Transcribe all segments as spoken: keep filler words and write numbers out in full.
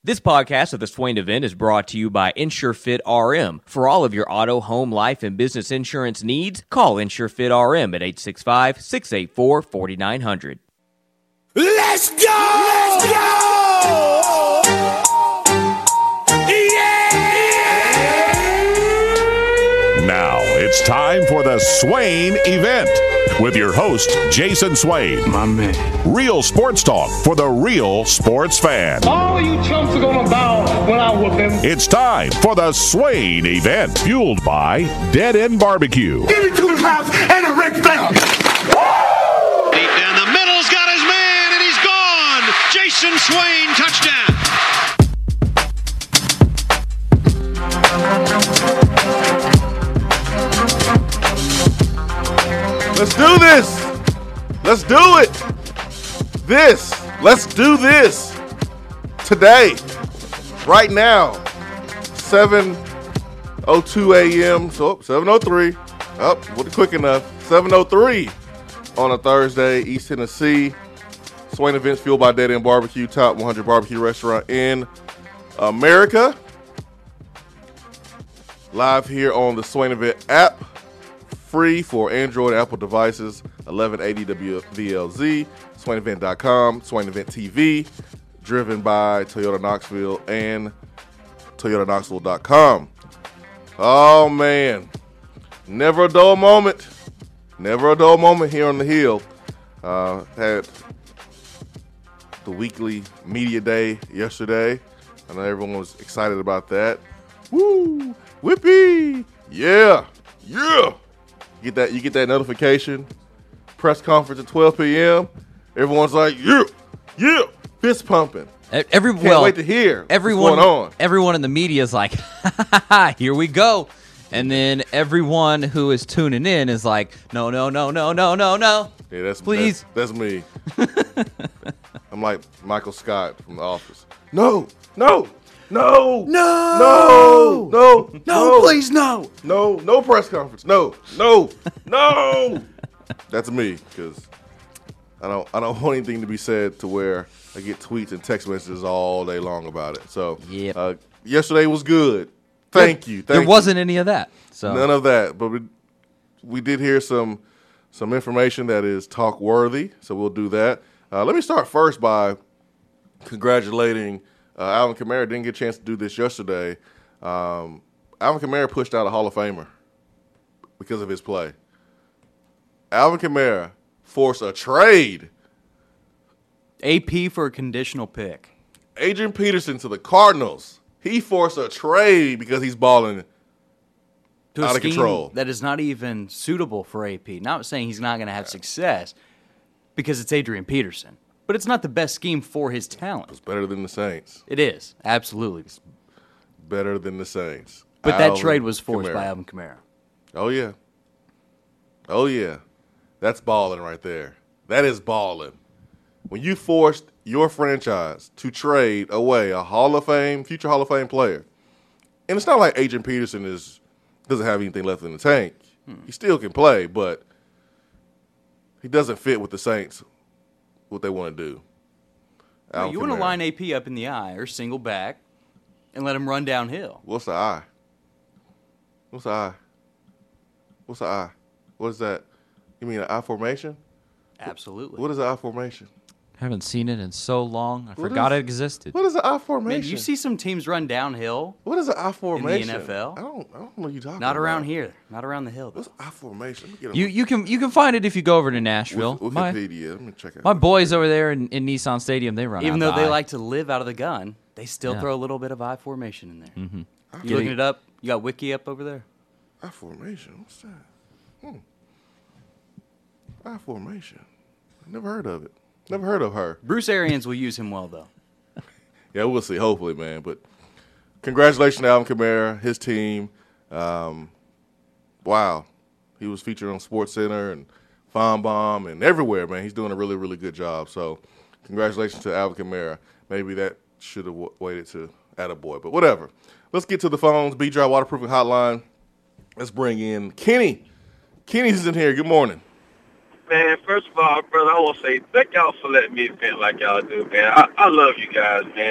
This podcast of the Swain event is brought to you by InsureFit R M. For all of your auto, home, life, and business insurance needs, call InsureFit R M at eight six five, six eight four, four nine zero zero. Let's go! Let's go! Yeah! Now it's time for the Swain event with your host, Jason Swain. My man. Real sports talk for the real sports fan. All you chumps are gonna bow when I whoop him. It's time for the Swain event, fueled by Dead End Barbecue. Give me two pounds and a Rick Bell. Deep down the middle's got his man, and he's gone. Jason Swain, touchdown. Let's do this. Let's do it. This. Let's do this. Today. Right now. seven oh two a.m. So seven oh three. Up, oh, wasn't quick enough. seven oh three on a Thursday, East Tennessee. Swain events fueled by Dead End Barbecue, top one hundred barbecue restaurant in America. Live here on the Swain event app. Free for Android and Apple devices, eleven eighty W V L Z, swain event dot com, Swain Event T V, driven by Toyota Knoxville and Toyota Knoxville dot com. Oh, man. Never a dull moment. Never a dull moment here on the Hill. Uh, had the weekly media day yesterday. I know everyone was excited about that. Woo! Whippy! Yeah! Yeah! You get that, you get that notification, press conference at twelve p.m. Everyone's like, yeah, yeah, fist pumping. Every, Can't well, wait to hear everyone, what's going on. Everyone in the media is like, ha, ha, ha, here we go. And then everyone who is tuning in is like, no, no, no, no, no, no, no. Yeah, that's Please. That's, that's me. I'm like Michael Scott from The Office. No, no, no, No! no, no, No, no, please, no. no, no press conference. No, no, no. That's me, because I don't, I don't want anything to be said to where I get tweets and text messages all day long about it. So, Yep. uh, yesterday was good. Thank you. Thank there you. wasn't any of that. So None of that, but we, we did hear some some information that is talk worthy, so we'll do that. Uh, let me start first by congratulating uh, Alvin Kamara. Didn't get a chance to do this yesterday. Um, Alvin Kamara pushed out a Hall of Famer because of his play. Alvin Kamara forced a trade. A P for a conditional pick. Adrian Peterson to the Cardinals. He forced a trade because he's balling To a out of scheme control. that is not even suitable for A P. Not saying he's not going to have success because it's Adrian Peterson, but it's not the best scheme for his talent. It's better than the Saints. It is, absolutely. Better than the Saints. But that Alvin trade was forced Kamara. by Alvin Kamara. Oh, yeah. Oh, yeah. That's balling right there. That is balling. When you forced your franchise to trade away a Hall of Fame, future Hall of Fame player, and it's not like Adrian Peterson is doesn't have anything left in the tank. Hmm. He still can play, but he doesn't fit with the Saints, what they want to do. No, Alvin you want to Kamara. line A P up in the eye or single back and let him run downhill. What's the eye? What's the eye? What's the eye? What is that? You mean an I formation? Absolutely. What is an I formation? haven't seen it in so long. I What forgot is- it existed. What is an I formation? Man, you see some teams run downhill. What is an I formation? N F L? I don't. I don't know what you're talking Not about. around here. Not around the hill. Though. What's I formation? Let me get a You you can you can find it if you go over to Nashville. Wik- My, Wikipedia. Let me check it. my boys over there in, in Nissan Stadium, they run Even out though they the eye. like to live out of the gun, they still Yeah. throw a little bit of I formation in there. Mm-hmm. You Get looking it- it up? You got Wiki up over there? I formation. What's that? Hmm. I formation. Never heard of it. Never heard of her. Bruce Arians will use him well, though. Yeah, we'll see. Hopefully, man. But congratulations to Alvin Kamara, his team. Um, wow, he was featured on SportsCenter and Fine Bomb and everywhere, man. He's doing a really, really good job. So, congratulations to Alvin Kamara. Maybe that should have w- waited to attaboy, but whatever. Let's get to the phones. B-Dry Waterproofing Hotline. Let's bring in Kenny. Kenny's in here. Good morning. Man, first of all, brother, I want to say thank y'all for letting me vent like y'all do, man. I, I love you guys, man.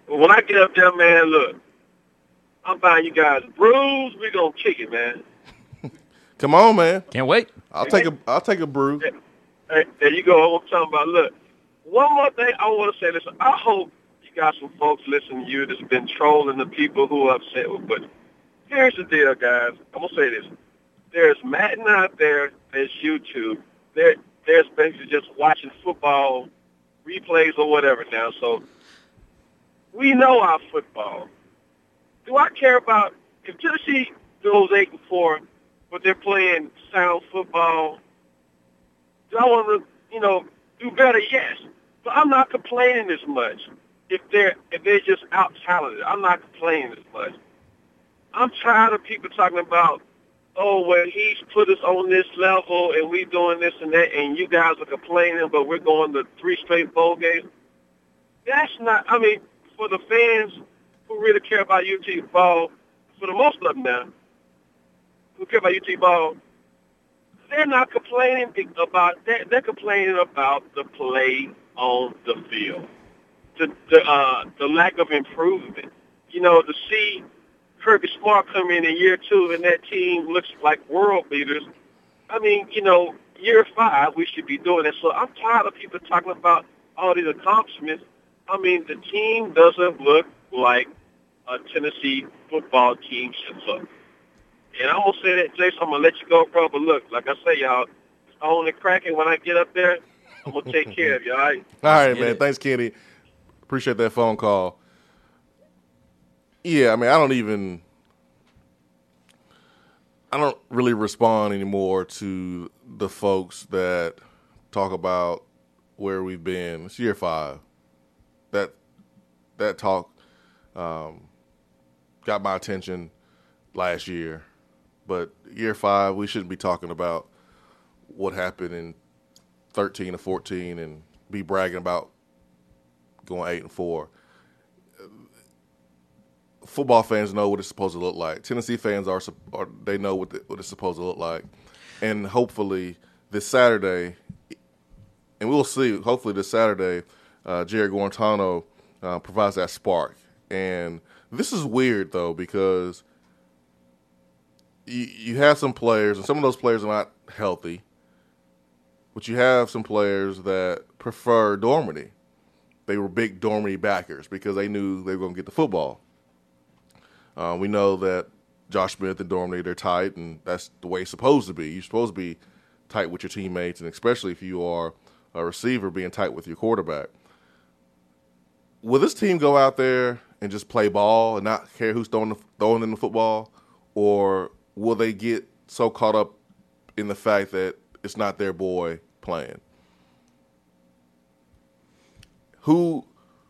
But when I get up there, man, look, I'm buying you guys brews. We're going to kick it, man. Come on, man. Can't wait. I'll take a I'll take a brew. Hey, there you go. I'm talking about. Look, one more thing I want to say. Listen, I hope you got some folks listening to you that's been trolling the people who are upset with. But here's the deal, guys. I'm gonna say this. There's Madden out there. There's YouTube. There, there's basically just watching football replays or whatever now. So we know our football. Do I care about if Tennessee goes eight and four, but they're playing sound football? Do I want to, you know, do better? Yes, but I'm not complaining as much if they're if they're just out talented. I'm not complaining as much. I'm tired of people talking about, oh, well, he's put us on this level and we doing this and that, and you guys are complaining, but we're going to three straight bowl games. That's not. I mean, for the fans who really care about U T ball, for the most of them now, who care about U T ball, they're not complaining about that. They're complaining about the play on the field, the the, uh, the lack of improvement. You know, to see Kirby Smart come in in year two and that team looks like world beaters. I mean, you know, year five we should be doing it. So I'm tired of people talking about all these accomplishments. I mean, the team doesn't look like a Tennessee football team should look. And I'm going to say that, Jason, I'm going to let you go, bro. But look, like I say, y'all, it's only cracking when I get up there. I'm going to take care of you, all right? All right, man. Thanks, Kenny. Appreciate that phone call. Yeah, I mean, I don't even – I don't really respond anymore to the folks that talk about where we've been. It's year five. That that talk um, got my attention last year. But year five, we shouldn't be talking about what happened in thirteen or fourteen and be bragging about going eight and four. Football fans know what it's supposed to look like. Tennessee fans are, are they know what, the, what it's supposed to look like. And hopefully this Saturday, and we'll see, hopefully this Saturday, uh, Jerry Guarantano uh, provides that spark. And this is weird, though, because you, you have some players, and some of those players are not healthy, but you have some players that prefer Dormady. They were big Dormady backers because they knew they were going to get the football. Uh, we know that Josh Smith and Dormady, they're tight, and that's the way it's supposed to be. You're supposed to be tight with your teammates, and especially if you are a receiver, being tight with your quarterback. Will this team go out there and just play ball and not care who's throwing, the, throwing in the football, or will they get so caught up in the fact that it's not their boy playing? Who...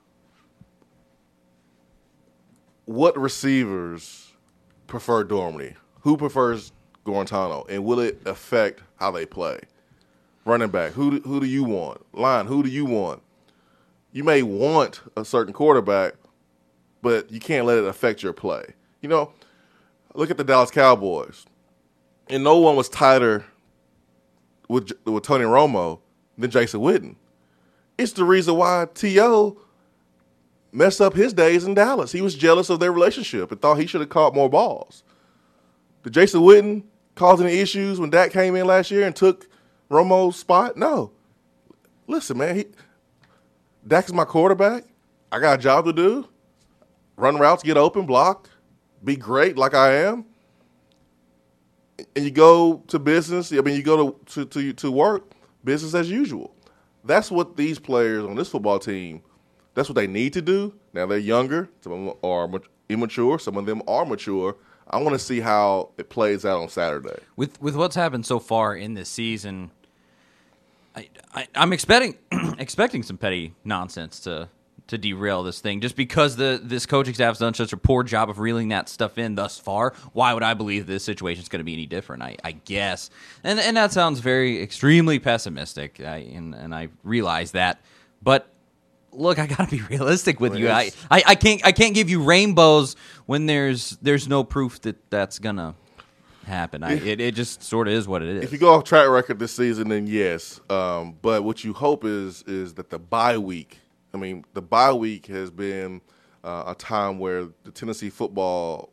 What receivers prefer Dormady? Who prefers Guarantano? And will it affect how they play? Running back, who do, who do you want? Line, who do you want? You may want a certain quarterback, but you can't let it affect your play. You know, look at the Dallas Cowboys. And no one was tighter with, with Tony Romo than Jason Witten. It's the reason why T O messed up his days in Dallas. He was jealous of their relationship and thought he should have caught more balls. Did Jason Witten cause any issues when Dak came in last year and took Romo's spot? No. Listen, man, he, Dak's my quarterback. I got a job to do. Run routes, get open, block, be great like I am. And you go to business. I mean, you go to, to, to, to work, business as usual. That's what these players on this football team, that's what they need to do. Now, they're younger. Some of them are immature. Some of them are mature. I want to see how it plays out on Saturday. With with what's happened so far in this season, I, I, I'm expecting expecting some petty nonsense to to derail this thing. Just because the this coaching staff's done such a poor job of reeling that stuff in thus far, why would I believe this situation is going to be any different? I, I guess, and and that sounds very extremely pessimistic, I, and and I realize that, but. Look, I gotta be realistic with you. I, I, I can't I can't give you rainbows when there's there's no proof that that's gonna happen. I, it it just sort of is what it is. If you go off track record this season, then yes. Um, but what you hope is is that the bye week. I mean, the bye week has been uh, a time where the Tennessee football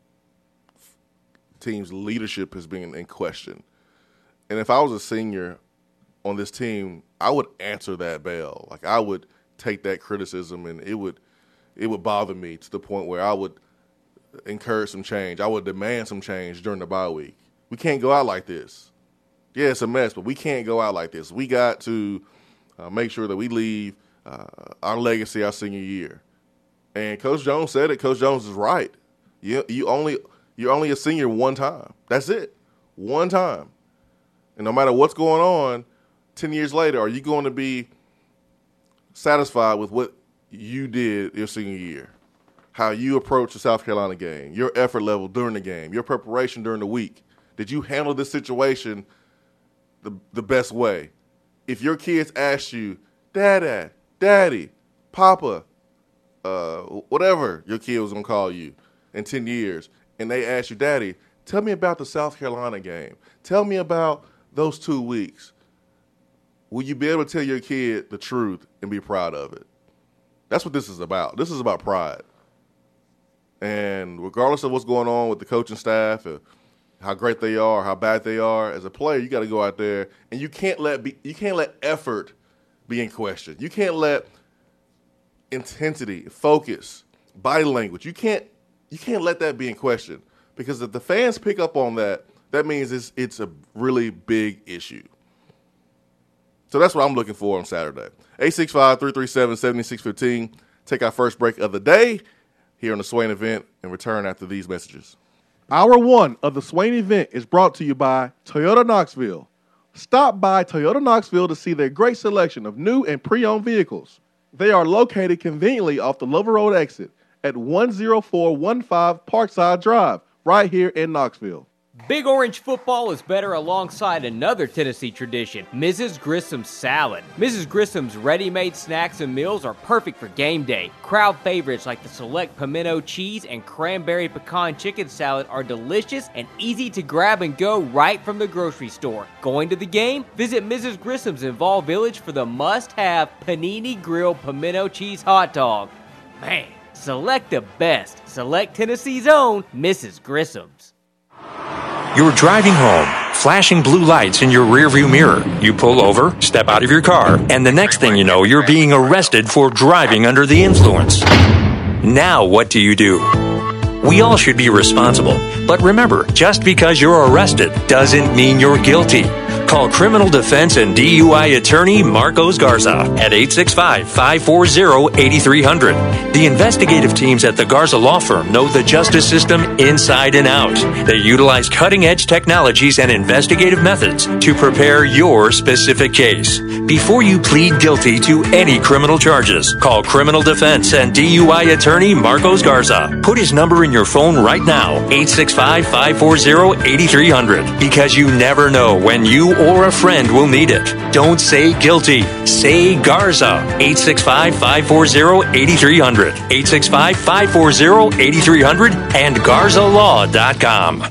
team's leadership has been in question. And if I was a senior on this team, I would answer that bell. Like, I would take that criticism, and it would it would bother me to the point where I would encourage some change. I would demand some change during the bye week. We can't go out like this. Yeah, it's a mess, but we can't go out like this. We got to uh, make sure that we leave uh, our legacy our senior year. And Coach Jones said it. Coach Jones is right. You you only you're only a senior one time. That's it, one time. And no matter what's going on, ten years later, are you going to be satisfied with what you did your senior year? How you approached the South Carolina game, your effort level during the game, your preparation during the week. Did you handle this situation the the best way? If your kids ask you, Dada, Daddy, Papa, uh, whatever your kid was going to call you in ten years, and they ask you, Daddy, tell me about the South Carolina game. Tell me about those two weeks. Will you be able to tell your kid the truth and be proud of it? That's what this is about. This is about pride. And regardless of what's going on with the coaching staff, or how great they are, how bad they are, as a player, you got to go out there, and you can't let be, you can't let effort be in question. You can't let intensity, focus, body language. You can't you can't let that be in question, because if the fans pick up on that, that means it's it's a really big issue. So that's what I'm looking for on Saturday. eight six five, three three seven, seven six one five. Take our first break of the day here on the Swain event and return after these messages. Hour one of the Swain event is brought to you by Toyota Knoxville. Stop by Toyota Knoxville to see their great selection of new and pre-owned vehicles. They are located conveniently off the Lover Road exit at one oh four one five Parkside Drive, right here in Knoxville. Big Orange football is better alongside another Tennessee tradition, Missus Grissom's salad. Missus Grissom's ready-made snacks and meals are perfect for game day. Crowd favorites like the select pimento cheese and cranberry pecan chicken salad are delicious and easy to grab and go right from the grocery store. Going to the game? Visit Missus Grissom's in Vol Village for the must-have Panini Grilled Pimento Cheese Hot Dog. Man, select the best. Select Tennessee's own Missus Grissom's. You're driving home, flashing blue lights in your rearview mirror. You pull over, step out of your car, and the next thing you know, you're being arrested for driving under the influence. Now what do you do? We all should be responsible. But remember, just because you're arrested doesn't mean you're guilty. Call criminal defense and D U I attorney Marcos Garza at eight six five, five four zero, eight three zero zero. The investigative teams at the Garza Law Firm know the justice system inside and out. They utilize cutting-edge technologies and investigative methods to prepare your specific case. Before you plead guilty to any criminal charges, call criminal defense and D U I attorney Marcos Garza. Put his number in your phone right now, eight six five, five four zero, eight three zero zero, because you never know when you or a friend will need it. Don't say guilty. Say Garza. eight six five, five four zero, eight three zero zero. eight six five, five four zero, eight three zero zero and garza law dot com.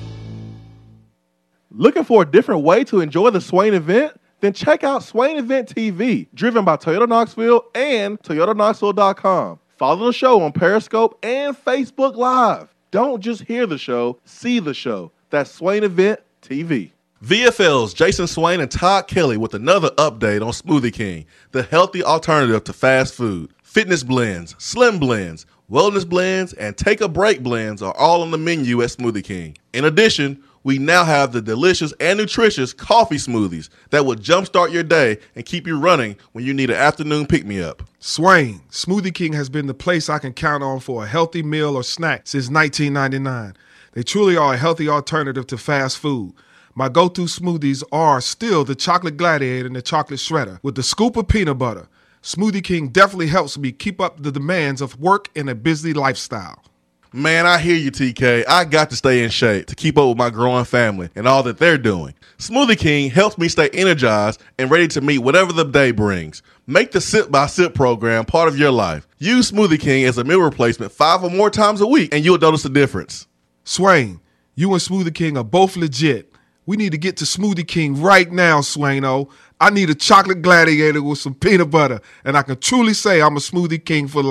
Looking for a different way to enjoy the Swain event? Then check out Swain Event T V, driven by Toyota Knoxville and Toyota Knoxville dot com. Follow the show on Periscope and Facebook Live. Don't just hear the show, see the show. That's Swain Event T V. V F L's Jason Swain and Todd Kelly with another update on Smoothie King, the healthy alternative to fast food. Fitness blends, slim blends, wellness blends, and take a break blends are all on the menu at Smoothie King. In addition, we now have the delicious and nutritious coffee smoothies that will jumpstart your day and keep you running when you need an afternoon pick-me-up. Swain, Smoothie King has been the place I can count on for a healthy meal or snack since nineteen ninety-nine. They truly are a healthy alternative to fast food. My go-to smoothies are still the Chocolate Gladiator and the Chocolate Shredder with the scoop of peanut butter. Smoothie King definitely helps me keep up the demands of work and a busy lifestyle. Man, I hear you, T K. I got to stay in shape to keep up with my growing family and all that they're doing. Smoothie King helps me stay energized and ready to meet whatever the day brings. Make the Sip by Sip program part of your life. Use Smoothie King as a meal replacement five or more times a week, and you'll notice the difference. Swain, you and Smoothie King are both legit. We need to get to Smoothie King right now, Swaino. I need a Chocolate Gladiator with some peanut butter, and I can truly say I'm a Smoothie King for life.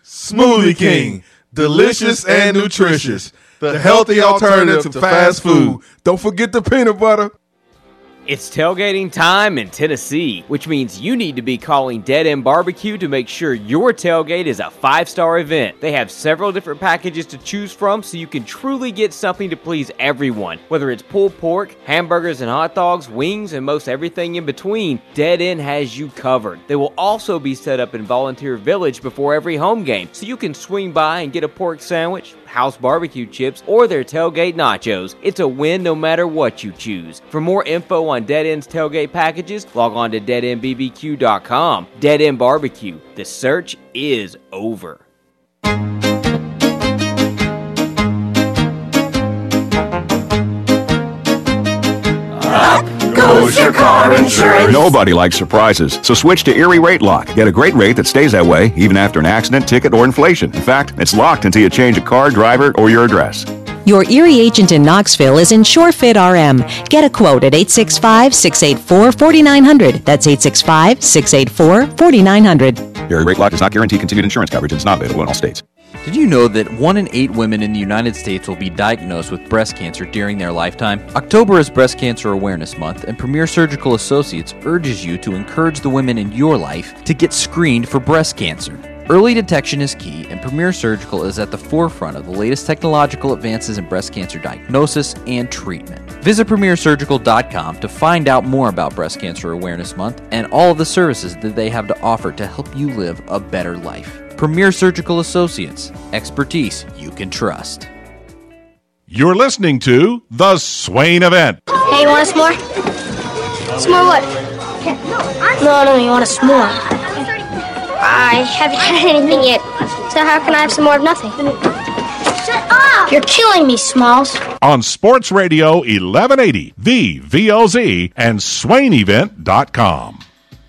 Smoothie King, delicious and nutritious. The healthy alternative to fast food. Don't forget the peanut butter. It's tailgating time in Tennessee, which means you need to be calling Dead End Barbecue to make sure your tailgate is a five-star event. They have several different packages to choose from, so you can truly get something to please everyone. Whether it's pulled pork, hamburgers and hot dogs, wings, and most everything in between, Dead End has you covered. They will also be set up in Volunteer Village before every home game, so you can swing by and get a pork sandwich, house barbecue chips, or their tailgate nachos. It's a win no matter what you choose. For more info on Dead End's tailgate packages, log on to dead end b b q dot com. Dead End Barbecue. The search is over. Goes your car insurance. Nobody likes surprises, so switch to Erie Rate Lock. Get a great rate that stays that way even after an accident, ticket, or inflation. In fact, it's locked until you change a car, driver, or your address. Your Erie agent in Knoxville is InsureFit R M. Get a quote at eight six five, six eight four, four nine zero zero. That's eight six five, six eight four, four nine zero zero. Erie Rate Lock does not guarantee continued insurance coverage and is not available in all states. Did you know that one in eight women in the United States will be diagnosed with breast cancer during their lifetime? October is Breast Cancer Awareness Month, and Premier Surgical Associates urges you to encourage the women in your life to get screened for breast cancer. Early detection is key, and Premier Surgical is at the forefront of the latest technological advances in breast cancer diagnosis and treatment. Visit premier surgical dot com to find out more about Breast Cancer Awareness Month and all of the services that they have to offer to help you live a better life. Premier Surgical Associates, expertise you can trust. You're listening to The Swain Event. Hey, you want a s'more? S'more what? No, no, you want a s'more. I haven't had anything yet, so how can I have some more of nothing? Shut up! You're killing me, Smalls. On Sports Radio eleven eighty, the V O Z, and swain event dot com.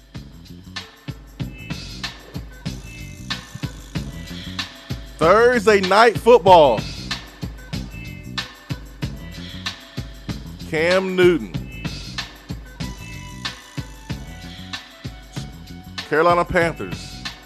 Thursday night football. Cam Newton. Carolina Panthers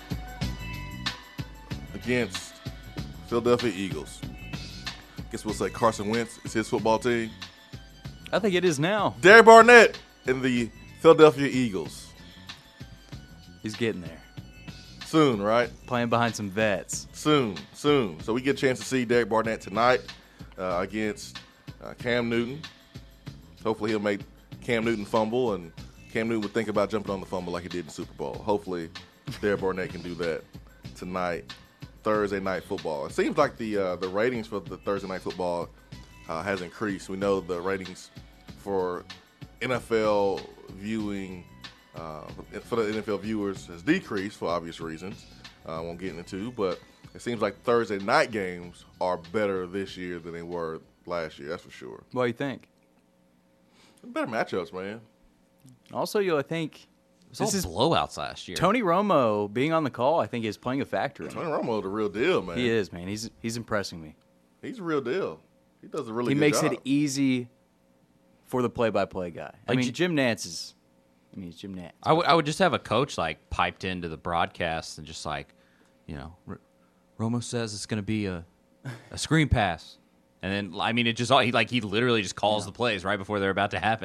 against Philadelphia Eagles. Guess we'll say Carson Wentz is his football team. I think it is now. Derek Barnett in the Philadelphia Eagles. He's getting there. Soon, right? Playing behind some vets. Soon, soon. So we get a chance to see Derek Barnett tonight uh, against uh, Cam Newton. Hopefully he'll make Cam Newton fumble, and Cam Newton would think about jumping on the fumble like he did in the Super Bowl. Hopefully Derek Barnett can do that tonight, Thursday night football. It seems like the uh, the ratings for the Thursday night football uh, has increased. We know the ratings for N F L viewing Uh, for the N F L viewers has decreased for obvious reasons. Uh, I won't get into, but it seems like Thursday night games are better this year than they were last year. That's for sure. What do you think? Better matchups, man. Also, you, I think this is blowouts last year. Tony Romo being on the call, I think, is playing a factor. Tony Romo the real deal, man. He is, man. He's he's impressing me. He's a real deal. He does a really. He good makes job. it easy for the play-by-play guy. I Like mean, J- Jim Nantz is. I mean, it's Jim Nantz. I, w- I would just have a coach like piped into the broadcast and just like, you know, R- Romo says it's going to be a a screen pass, and then I mean it just all he like he literally just calls the plays right before they're about to happen.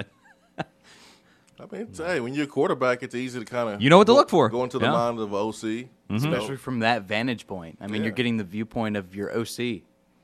I mean, hey, when you're a quarterback, it's easy to kind of You know what to look for. Go into the Yeah. mind of O C, Especially from that vantage point. I mean, Yeah. you're getting the viewpoint of your O C.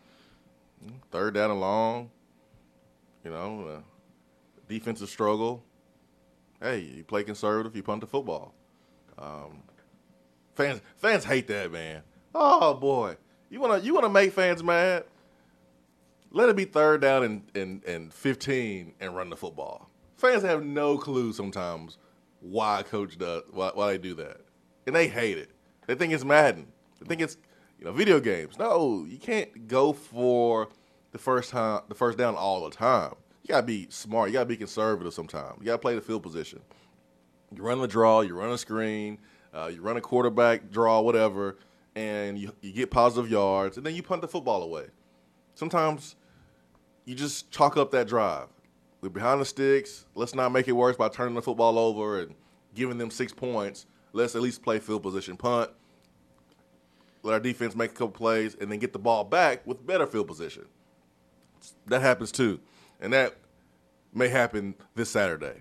Third down and long. You know, uh, defensive struggle. Hey, you play conservative, you punt the football. Um, fans fans hate that, man. Oh boy, you wanna you wanna make fans mad? Let it be third down and, and, and fifteen and run the football. Fans have no clue sometimes why a coach does why, why they do that, and they hate it. They think it's Madden. They think it's you know video games. No, you can't go for the first time the first down all the time. You gotta be smart. You gotta be conservative sometimes. You gotta play the field position. You run the draw, you run a screen, uh, you run a quarterback draw, whatever, and you you get positive yards, and then you punt the football away. Sometimes you just chalk up that drive. We're behind the sticks. Let's not make it worse by turning the football over and giving them six points. Let's at least play field position, punt, let our defense make a couple plays, and then get the ball back with better field position. That happens too, and that may happen this Saturday.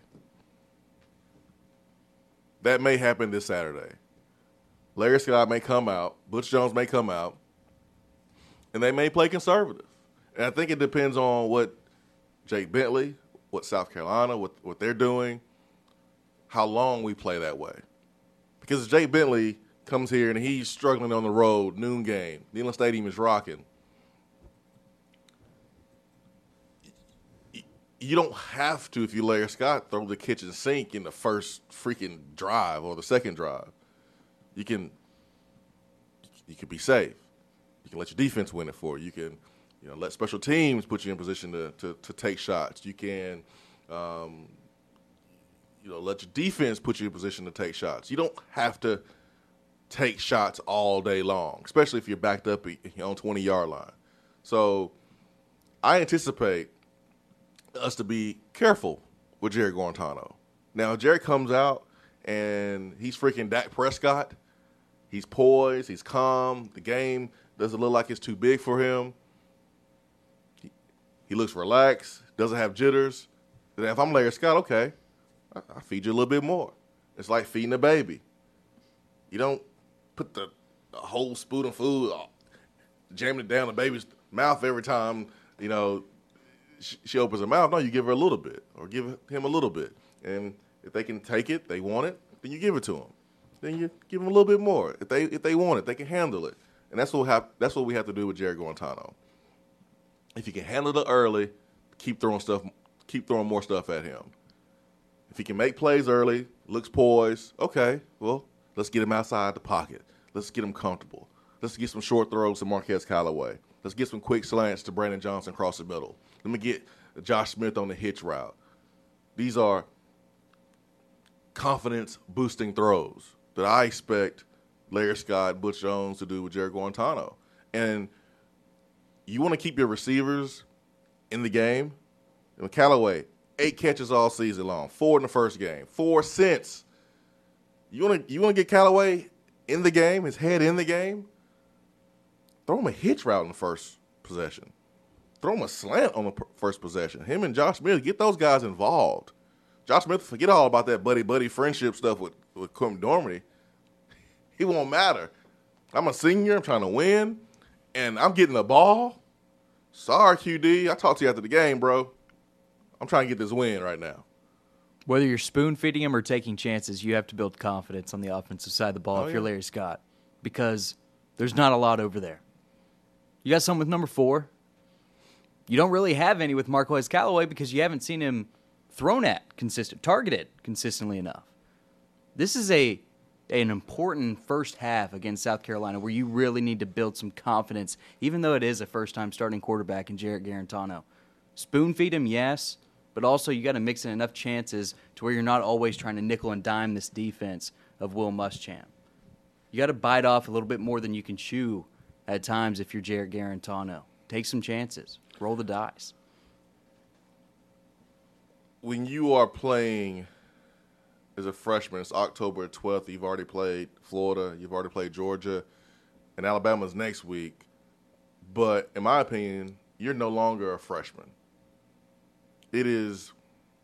That may happen this Saturday. Larry Scott may come out, Butch Jones may come out, and they may play conservative. And I think it depends on what Jake Bentley, what South Carolina, what, what they're doing, how long we play that way. Because if Jake Bentley comes here and he's struggling on the road, noon game, Neyland Stadium is rocking, you don't have to, if you Larry Scott, throw the kitchen sink in the first freaking drive or the second drive. You can you can be safe. You can let your defense win it for you. You can, you know, let special teams put you in position to to, to take shots. You can, um, you know, let your defense put you in position to take shots. You don't have to take shots all day long, especially if you're backed up on twenty-yard line. So I anticipate us to be careful with Jerry Guarantano. Now, if Jerry comes out and he's freaking Dak Prescott, he's poised, he's calm, the game doesn't look like it's too big for him, he, he looks relaxed, doesn't have jitters, then if I'm Larry Scott, okay, I, I feed you a little bit more. It's like feeding a baby. You don't put the, the whole spoon of food, jamming it down the baby's mouth every time, you know, she opens her mouth. No, you give her a little bit or give him a little bit. And if they can take it, they want it, then you give it to them. Then you give them a little bit more. If they if they want it, they can handle it. And that's what have, that's what we have to do with Jerry Guarantano. If you can handle it early, keep throwing stuff, keep throwing more stuff at him. If he can make plays early, looks poised, okay, well, let's get him outside the pocket. Let's get him comfortable. Let's get some short throws to Marquez Callaway. Let's get some quick slants to Brandon Johnson across the middle. Let me get Josh Smith on the hitch route. These are confidence-boosting throws that I expect Larry Scott, Butch Jones to do with Jerry Guarantano. And you want to keep your receivers in the game. And Callaway, eight catches all season long, four in the first game, four since. You want to you want to get Callaway in the game, his head in the game? Throw him a hitch route in the first possession. Throw him a slant on the first possession. Him and Josh Smith, get those guys involved. Josh Smith, forget all about that buddy-buddy friendship stuff with, with Quentin Dormady. He won't matter. I'm a senior. I'm trying to win, and I'm getting the ball. Sorry, Q D. I talked to you after the game, bro. I'm trying to get this win right now. Whether you're spoon-feeding him or taking chances, you have to build confidence on the offensive side of the ball Oh, if yeah. you're Larry Scott, because there's not a lot over there. You got some with number four. You don't really have any with Marquez Callaway because you haven't seen him thrown at consistent, targeted consistently enough. This is a an important first half against South Carolina where you really need to build some confidence, even though it is a first-time starting quarterback in Jarrett Guarantano. Spoon feed him, yes, but also you got to mix in enough chances to where you're not always trying to nickel and dime this defense of Will Muschamp. You got to bite off a little bit more than you can chew at times if you're Jarrett Guarantano. Take some chances. Roll the dice. When you are playing as a freshman, it's October twelfth. You've already played Florida. You've already played Georgia. And Alabama's next week. But in my opinion, you're no longer a freshman. It is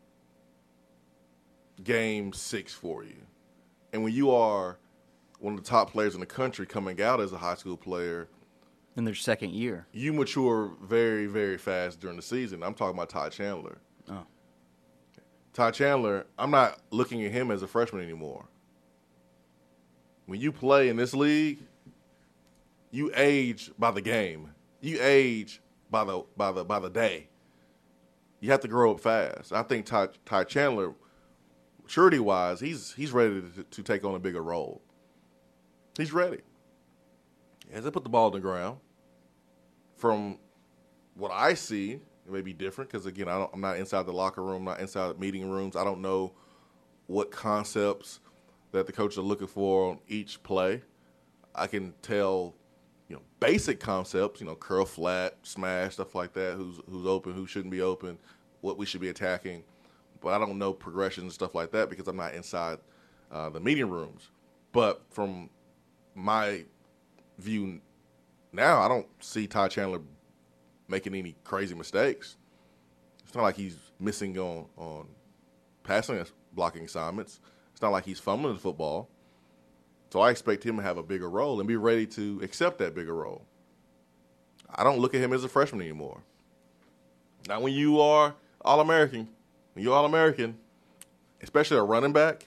game six for you. And when you are one of the top players in the country coming out as a high school player, in their second year, you mature very, very fast during the season. I'm talking about Ty Chandler. Oh. Ty Chandler, I'm not looking at him as a freshman anymore. When you play in this league, you age by the game. You age by the by the by the day. You have to grow up fast. I think Ty, Ty Chandler, maturity-wise, he's he's ready to, to take on a bigger role. He's ready. He hasn't put the ball on the ground. From what I see, it may be different because, again, I don't, I'm not inside the locker room, not inside the meeting rooms. I don't know what concepts that the coaches are looking for on each play. I can tell, you know, basic concepts, you know, curl flat, smash, stuff like that, who's who's open, who shouldn't be open, what we should be attacking. But I don't know progressions and stuff like that because I'm not inside uh, the meeting rooms. But from my view now, I don't see Ty Chandler making any crazy mistakes. It's not like he's missing on, on passing blocking assignments. It's not like he's fumbling the football. So I expect him to have a bigger role and be ready to accept that bigger role. I don't look at him as a freshman anymore. Now, when you are All-American, when you're All-American, especially a running back,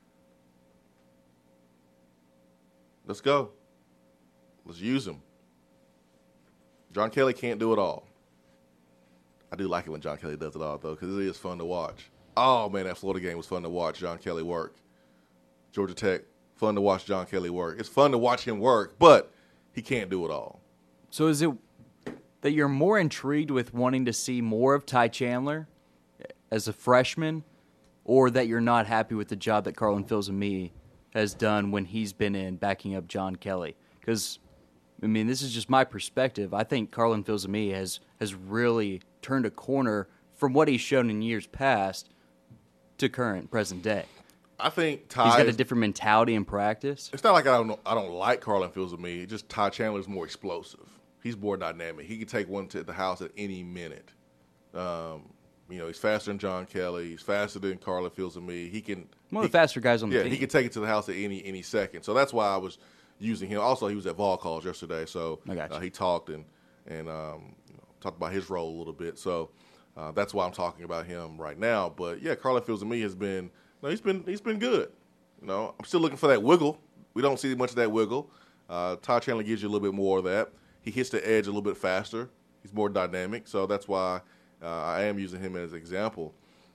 let's go. Let's use him. John Kelly can't do it all. I do like it when John Kelly does it all, though, because it is fun to watch. Oh, man, that Florida game was fun to watch John Kelly work. Georgia Tech, fun to watch John Kelly work. It's fun to watch him work, but he can't do it all. So is it that you're more intrigued with wanting to see more of Ty Chandler as a freshman, or that you're not happy with the job that Carlin Fields-Aimee has done when he's been in backing up John Kelly? Because, I mean, this is just my perspective. I think Carlin Fields-Aimee has, has really turned a corner from what he's shown in years past to current, present day. I think Ty he's got a different mentality in practice. It's not like I don't I don't like Carlin Fields-Aimee. Just Ty Chandler's more explosive. He's more dynamic. He can take one to the house at any minute. Um, you know, he's faster than John Kelly. He's faster than Carlin Fields-Aimee. He can one of he, the faster guys on the yeah, team. he can take it to the house at any any second. So that's why I was using him. Also, he was at Vol Calls yesterday, so uh, he talked and and um, you know, talked about his role a little bit. So uh, that's why I'm talking about him right now. But yeah, Carlin Fields-Aimee has been no, he's been he's been good. You know, I'm still looking for that wiggle. We don't see much of that wiggle. Uh, Ty Chandler gives you a little bit more of that. He hits the edge a little bit faster. He's more dynamic, so that's why uh, I am using him as an example.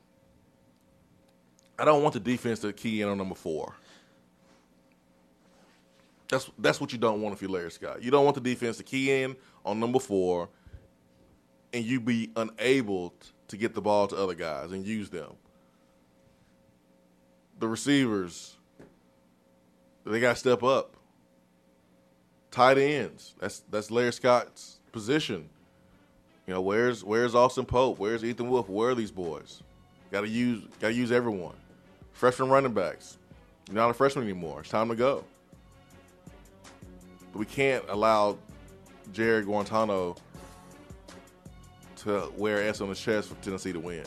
I don't want the defense to key in on number four. That's that's what you don't want if you're Larry Scott. You don't want the defense to key in on number four and you be unable t- to get the ball to other guys and use them. The receivers, they got to step up. Tight ends, that's that's Larry Scott's position. You know, where's where's Austin Pope? Where's Ethan Wolf? Where are these boys? Got to use got to use everyone. Freshman running backs, you're not a freshman anymore. It's time to go. But we can't allow Jared Guantano to wear S on his chest for Tennessee to win.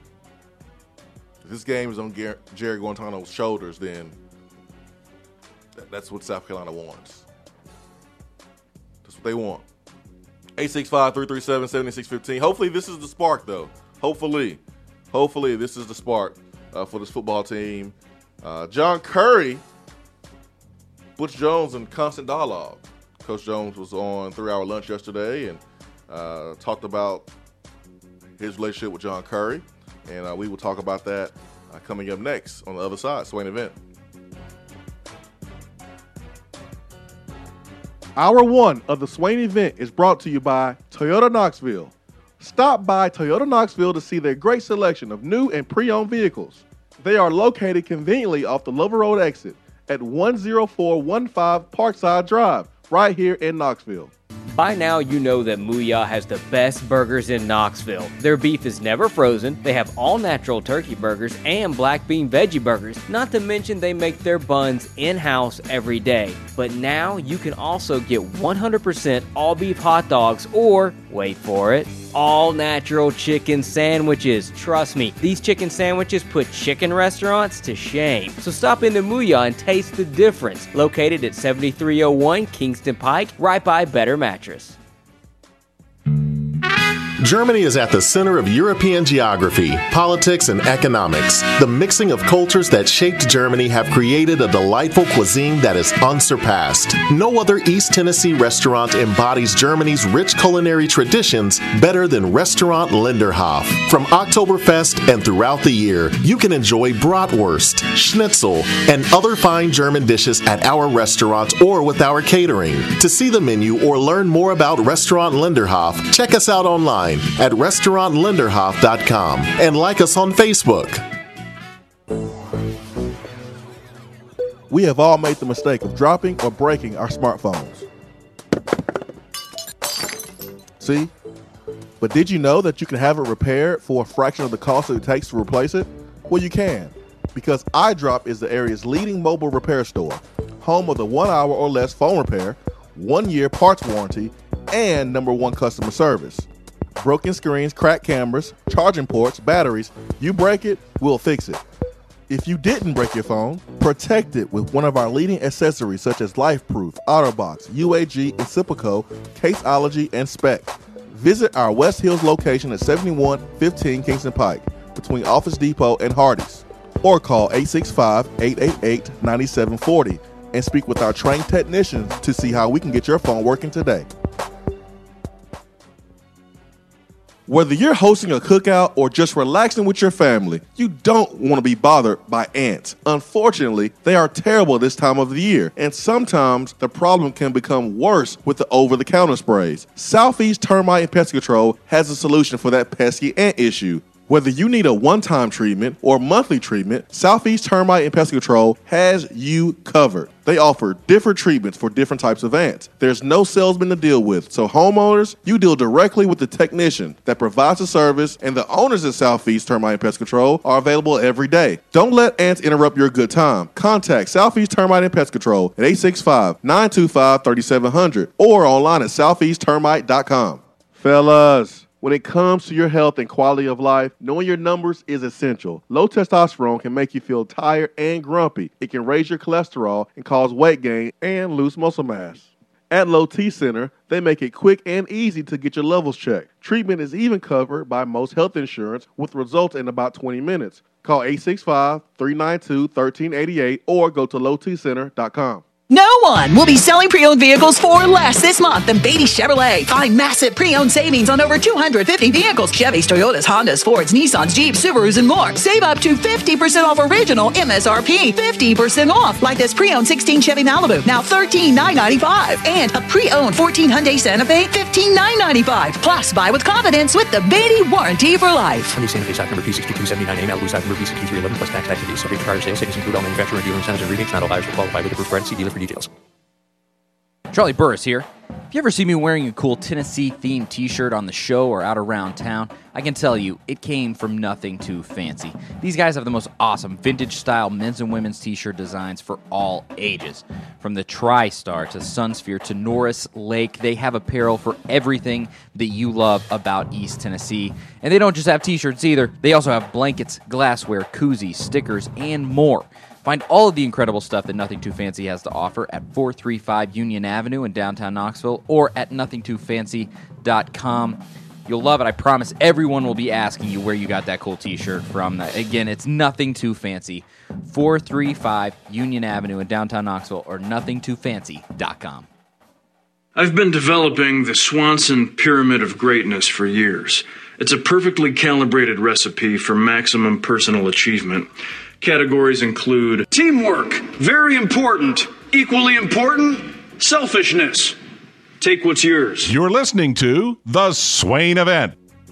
If this game is on Jared Guantano's shoulders, then that's what South Carolina wants. That's what they want. eight six five, three three seven, seven six one five. Hopefully this is the spark, though. Hopefully. Hopefully this is the spark uh, for this football team. Uh, John Curry, Butch Jones in constant dialogue. Coach Jones was on Three Hour Lunch yesterday and uh, talked about his relationship with John Curry. And uh, we will talk about that uh, coming up next on the other side, Swain Event. Hour one of the Swain Event is brought to you by Toyota Knoxville. Stop by Toyota Knoxville to see their great selection of new and pre-owned vehicles. They are located conveniently off the Lover Road exit at one oh four one five Parkside Drive, right here in Knoxville. By now, you know that Mooyah has the best burgers in Knoxville. Their beef is never frozen, they have all-natural turkey burgers and black bean veggie burgers, not to mention they make their buns in-house every day. But now, you can also get one hundred percent all-beef hot dogs or, wait for it, all-natural chicken sandwiches. Trust me, these chicken sandwiches put chicken restaurants to shame. So stop into Mooyah and taste the difference. Located at seventy-three oh one Kingston Pike, right by Better Mattress. Germany is at the center of European geography, politics, and economics. The mixing of cultures that shaped Germany have created a delightful cuisine that is unsurpassed. No other East Tennessee restaurant embodies Germany's rich culinary traditions better than Restaurant Linderhof. From Oktoberfest and throughout the year, you can enjoy bratwurst, schnitzel, and other fine German dishes at our restaurant or with our catering. To see the menu or learn more about Restaurant Linderhof, check us out online at restaurant linderhof dot com and like us on Facebook. We have all made the mistake of dropping or breaking our smartphones. See? But did you know that you can have it repaired for a fraction of the cost that it takes to replace it? Well, you can, because iDrop is the area's leading mobile repair store, home of the one hour or less phone repair, one-year parts warranty, and number one customer service. Broken screens, cracked cameras, charging ports, batteries, you break it, we'll fix it. If you didn't break your phone, protect it with one of our leading accessories such as LifeProof, OtterBox, U A G, Incipico, Caseology, and Spec. Visit our West Hills location at seventy-one fifteen Kingston Pike between Office Depot and Hardee's, or call eight six five, eight eight eight, nine seven four zero and speak with our trained technicians to see how we can get your phone working today. Whether you're hosting a cookout or just relaxing with your family, you don't want to be bothered by ants. Unfortunately, they are terrible this time of the year, and sometimes the problem can become worse with the over-the-counter sprays. Southeast Termite and Pest Control has a solution for that pesky ant issue. Whether you need a one-time treatment or monthly treatment, Southeast Termite and Pest Control has you covered. They offer different treatments for different types of ants. There's no salesman to deal with, so homeowners, you deal directly with the technician that provides the service, and the owners at Southeast Termite and Pest Control are available every day. Don't let ants interrupt your good time. Contact Southeast Termite and Pest Control at eight six five, nine two five, three seven zero zero or online at southeast termite dot com. Fellas, when it comes to your health and quality of life, knowing your numbers is essential. Low testosterone can make you feel tired and grumpy. It can raise your cholesterol and cause weight gain and lose muscle mass. At Low T Center, they make it quick and easy to get your levels checked. Treatment is even covered by most health insurance with results in about twenty minutes. Call eight six five, three nine two, one three eight eight or go to low t center dot com. No one will be selling pre-owned vehicles for less this month than Beatty Chevrolet. Find massive pre-owned savings on over two hundred fifty vehicles. Chevys, Toyotas, Hondas, Fords, Nissans, Jeeps, Subarus, and more. Save up to fifty percent off original M S R P. fifty percent off. Like this pre-owned sixteen Chevy Malibu, now thirteen thousand nine hundred ninety-five dollars. And a pre-owned fourteen Hyundai Santa Fe, fifteen thousand nine hundred ninety-five dollars. Plus, buy with confidence with the Beatty Warranty for Life. Hyundai Santa Fe stock number P six two seven nine A, Malibu stock number P six three one one plus tax activities. Subject to prior sales. Savings include all manufacturer and dealer incentives and rebates. Not all buyers will qualify with approved credit. See dealer for details. Charlie Burris here. If you ever see me wearing a cool Tennessee-themed t-shirt on the show or out around town, I can tell you, it came from nothing too fancy. These guys have the most awesome vintage-style men's and women's t-shirt designs for all ages. From the TriStar to Sunsphere to Norris Lake, they have apparel for everything that you love about East Tennessee. And they don't just have t-shirts either. They also have blankets, glassware, koozies, stickers, and more. Find all of the incredible stuff that Nothing Too Fancy has to offer at four thirty-five Union Avenue in downtown Knoxville or at nothing too fancy dot com. You'll love it. I promise everyone will be asking you where you got that cool t-shirt from. Again, it's Nothing Too Fancy. four thirty-five Union Avenue in downtown Knoxville or nothing too fancy dot com. I've been developing the Swanson Pyramid of Greatness for years. It's a perfectly calibrated recipe for maximum personal achievement. Categories include teamwork, very important. Equally important, selfishness. Take what's yours. You're listening to The Swain Event.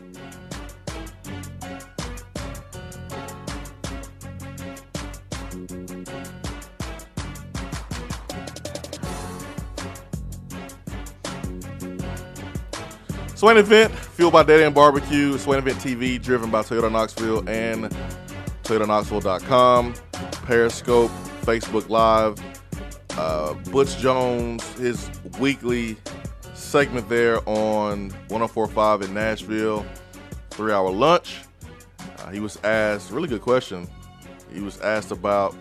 Swain Event, fueled by Dead End Barbecue. Swain Event T V, driven by Toyota Knoxville and Toyota Knoxville dot com, Periscope, Facebook Live, uh, Butch Jones, his weekly segment there on one oh four point five in Nashville, three-hour lunch. Uh, he was asked, really good question, he was asked about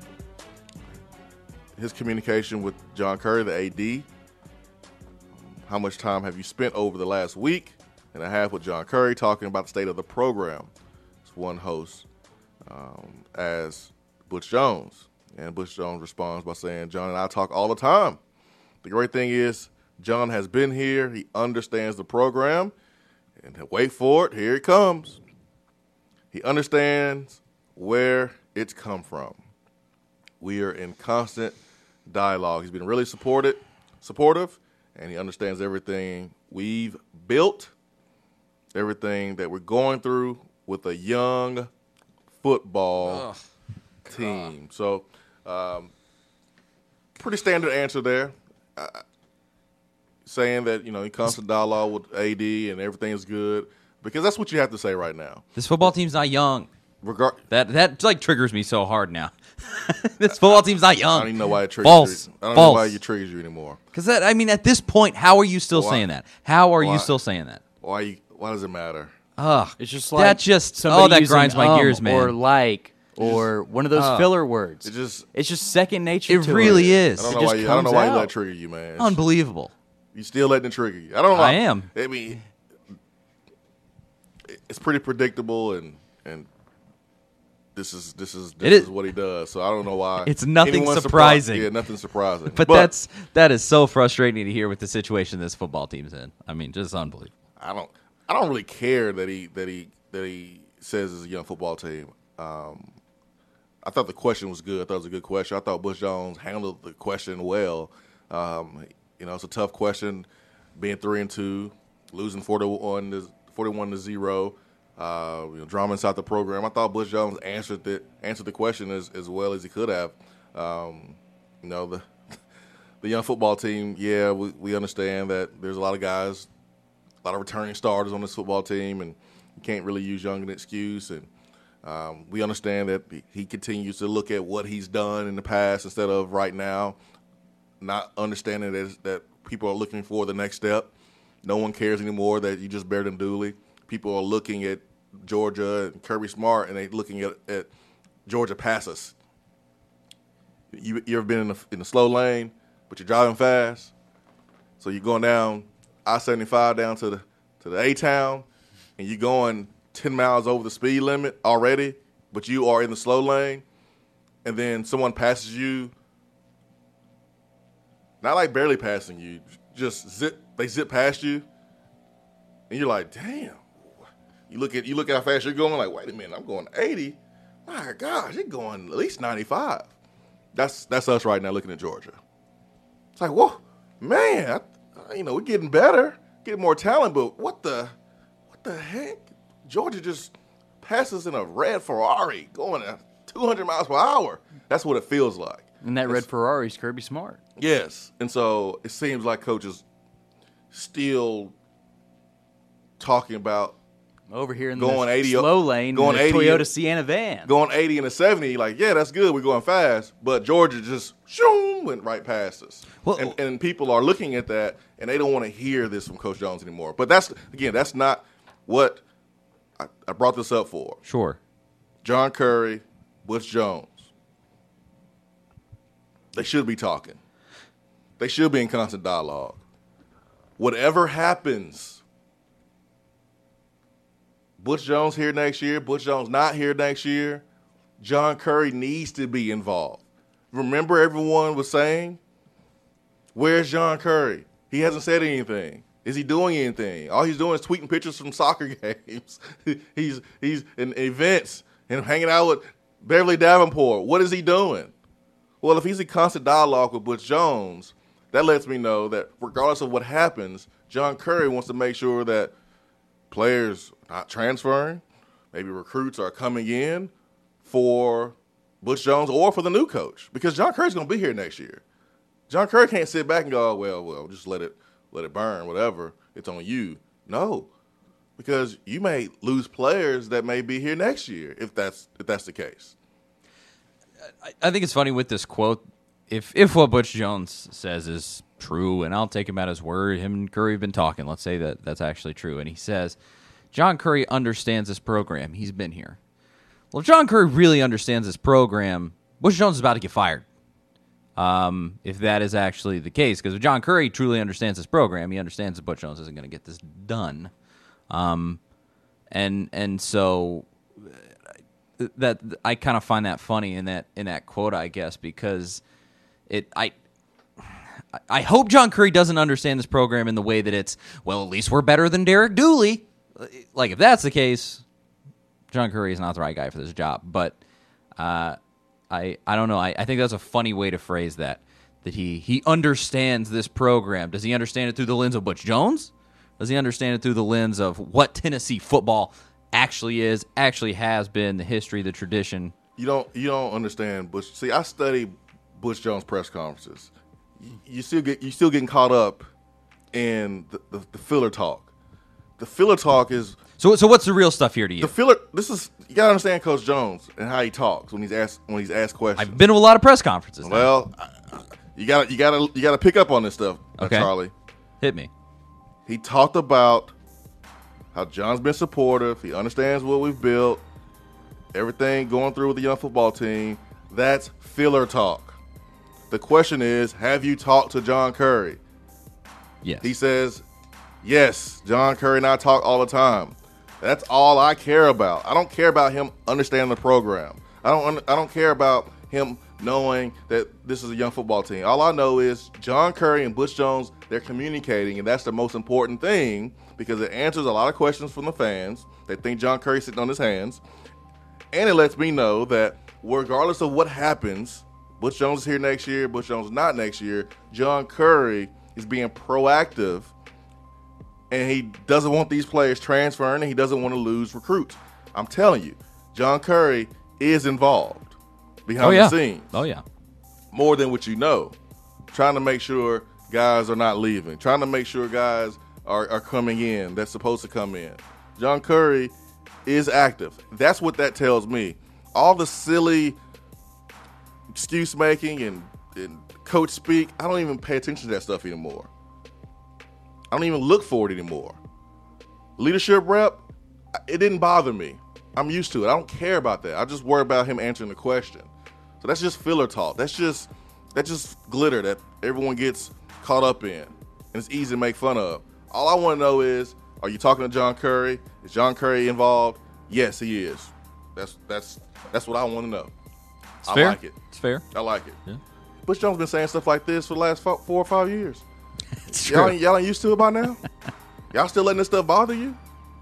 his communication with John Curry, the A D. How much time have you spent over the last week and a half with John Curry talking about the state of the program? It's one host. Um, as Butch Jones. And Butch Jones responds by saying, John and I talk all the time. The great thing is, John has been here. He understands the program. And wait for it, here it comes. He understands where it's come from. We are in constant dialogue. He's been really supported, supportive, and he understands everything we've built, everything that we're going through with a young football oh, team. So, um, pretty standard answer there. Uh, saying that, you know, in constant dialogue with A D and everything is good, because that's what you have to say right now. This football team's not young. regard that that like triggers me so hard now. This football team's not young. I don't even know why it triggers False. you. I don't False. know why it triggers you anymore. Because that, I mean, at this point, how are you still Why? saying that? How are Why? you still saying that? Why? You, why does it matter? Ugh, it's just like that just somebody oh that using grinds my um gears, man. Or like, or one of those uh, filler words. It just it's just second nature. It to really it. is. I don't It know just why. You, I don't know comes why you out. let it trigger you, man. It's- Unbelievable. You still letting it trigger you. I don't know. I why. am. I mean, it's pretty predictable, and and this is this is this It is is- what he does. So I don't know why. It's nothing anyone's surprising. surprised. Yeah, nothing surprising. But, that's that is so frustrating to hear with the situation this football team's in. I mean, just unbelievable. I don't I don't really care that he that he that he says it's a young football team. Um, I thought the question was good. I thought it was a good question. I thought Butch Jones handled the question well. Um, you know, it's a tough question, being three and two, losing forty-one to forty-one to zero. Uh, you know, drama inside the program. I thought Butch Jones answered the answered the question as, as well as he could have. Um, you know, the the young football team. Yeah, we, we understand that there's a lot of guys, a lot of returning starters on this football team, and you can't really use young as an excuse. And um, we understand that he continues to look at what he's done in the past instead of right now, not understanding that, that people are looking for the next step. No one cares anymore that you just bear them duly. People are looking at Georgia and Kirby Smart, and they're looking at, at Georgia passes. You, you ever been in a, in a slow lane, but you're driving fast? So you're going down I seventy-five down to the to the A-Town, and you're going ten miles over the speed limit already, but you are in the slow lane, and then someone passes you, not like barely passing you, just zip, they zip past you, and you're like, damn. You look at you look at how fast you're going, like, wait a minute, I'm going eighty. My gosh, you're going at least ninety-five. That's that's us right now looking at Georgia. It's like, whoa, man, I, you know, we're getting better, getting more talent, but what the what the heck? Georgia just passes in a red Ferrari going at two hundred miles per hour. That's what it feels like. And that red Ferrari's Kirby Smart. Yes. And so it seems like coaches still talking about over here in going the eighty slow lane, going in the eighty Toyota Sienna van. Going eighty and a seventy, like, yeah, that's good. We're going fast. But Georgia just shoom, went right past us. Well, and, and people are looking at that, and they don't want to hear this from Coach Jones anymore. But that's, again, that's not what I, I brought this up for. Sure. John Currie, Butch Jones. They should be talking. They should be in constant dialogue. Whatever happens, Butch Jones here next year, Butch Jones not here next year, John Currie needs to be involved. Remember everyone was saying, where's John Currie? He hasn't said anything. Is he doing anything? All he's doing is tweeting pictures from soccer games. he's he's in events and hanging out with Beverly Davenport. What is he doing? Well, if he's in constant dialogue with Butch Jones, that lets me know that regardless of what happens, John Currie wants to make sure that players are not transferring, maybe recruits are coming in for Butch Jones or for the new coach, because John Curry's going to be here next year. John Currie can't sit back and go, oh, well, well, just let it let it burn, whatever. It's on you. No, because you may lose players that may be here next year if that's if that's the case. I, I think it's funny with this quote. If if what Butch Jones says is true, and I'll take him at his word, him and Curry have been talking. Let's say that that's actually true. And he says, John Currie understands this program. He's been here. Well, if John Currie really understands this program, Butch Jones is about to get fired. Um, if that is actually the case, because if John Currie truly understands this program, he understands that Butch Jones isn't going to get this done. Um, and and so that I kind of find that funny in that in that quote, I guess, because it I. I hope John Currie doesn't understand this program in the way that it's, well, at least we're better than Derek Dooley. Like, if that's the case, John Currie is not the right guy for this job. But uh, I I don't know. I, I think that's a funny way to phrase that, that he, he understands this program. Does he understand it through the lens of Butch Jones? Does he understand it through the lens of what Tennessee football actually is, actually has been, the history, the tradition? You don't you don't understand Butch. See, I study Butch Jones press conferences. You still get you still getting caught up in the, the, the filler talk. The filler talk is So, so what's the real stuff here to you? The filler. This is you gotta understand Coach Jones and how he talks when he's asked when he's asked questions. I've been to a lot of press conferences. Now. Well, I, I, you gotta you gotta you gotta pick up on this stuff, okay. Charlie. Hit me. He talked about how John's been supportive. He understands what we've built, everything going through with the young football team. That's filler talk. The question is, have you talked to John Currie? Yes. He says, yes. John Currie and I talk all the time. That's all I care about. I don't care about him understanding the program. I don't. I don't care about him knowing that this is a young football team. All I know is John Currie and Butch Jones, they're communicating, and that's the most important thing because it answers a lot of questions from the fans. They think John Curry's sitting on his hands, and it lets me know that regardless of what happens, Butch Jones is here next year, Butch Jones is not next year, John Currie is being proactive. And he doesn't want these players transferring, and he doesn't want to lose recruits. I'm telling you, John Currie is involved behind oh, yeah. the scenes. Oh, yeah. More than what you know. Trying to make sure guys are not leaving. Trying to make sure guys are, are coming in that's supposed to come in. John Currie is active. That's what that tells me. All the silly excuse making and, and coach speak, I don't even pay attention to that stuff anymore. I don't even look for it anymore. Leadership rep, it didn't bother me. I'm used to it. I don't care about that. I just worry about him answering the question. So that's just filler talk. That's just that's just glitter that everyone gets caught up in, and it's easy to make fun of. All I want to know is, are you talking to John Currie? Is John Currie involved? Yes, he is. That's that's that's what I want to know. It's I fair. like it. It's fair. I like it. Yeah. Butch Jones been saying stuff like this for the last four or five years. It's y'all, true. ain't, y'all ain't used to it by now? Y'all still letting this stuff bother you?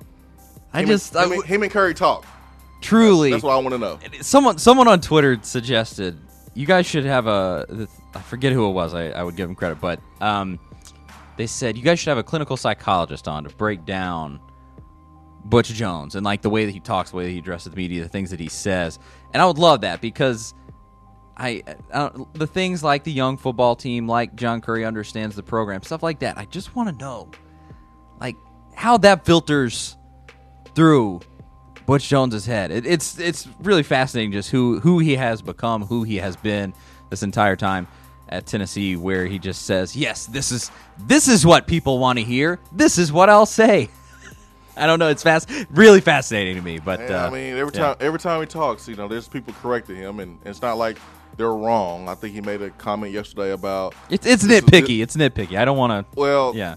I him just and, I him, w- and, him and Curry talk. Truly, That's, that's what I want to know. Someone, someone on Twitter suggested you guys should have a. I forget who it was. I, I would give him credit, but um, they said you guys should have a clinical psychologist on to break down Butch Jones and like the way that he talks, the way that he addresses the media, the things that he says, and I would love that because. I, I the things like the young football team, like John Currie understands the program, stuff like that. I just want to know, like, how that filters through Butch Jones's head. It, it's it's really fascinating, just who who he has become, who he has been this entire time at Tennessee, where he just says, "Yes, this is this is what people want to hear. This is what I'll say." I don't know. It's fast, really fascinating to me. But yeah, uh, I mean, every yeah. time every time he talks, you know, there's people correcting him, and, and it's not like they're wrong. I think he made a comment yesterday about it's it's this is- nitpicky. It's nitpicky. I don't want to. Well, yeah.